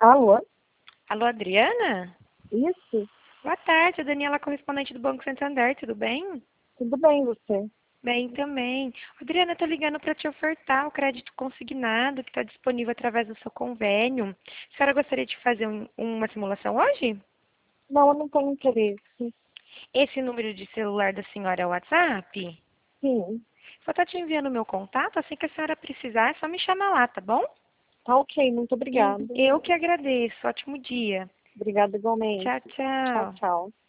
Alô? Alô, Adriana? Isso? Boa tarde, a Daniela, correspondente do Banco Santander, tudo bem? Tudo bem, você? Bem também. Adriana, estou ligando para te ofertar o crédito consignado que está disponível através do seu convênio. A senhora gostaria de fazer uma simulação hoje? Não, eu não tenho interesse. Esse número de celular da senhora é o WhatsApp? Sim. Vou estar te enviando o meu contato, assim que a senhora precisar, é só me chamar lá, tá bom? Tá ok, muito obrigada. Eu que agradeço. Ótimo dia. Obrigada igualmente. Tchau, Tchau, tchau. tchau.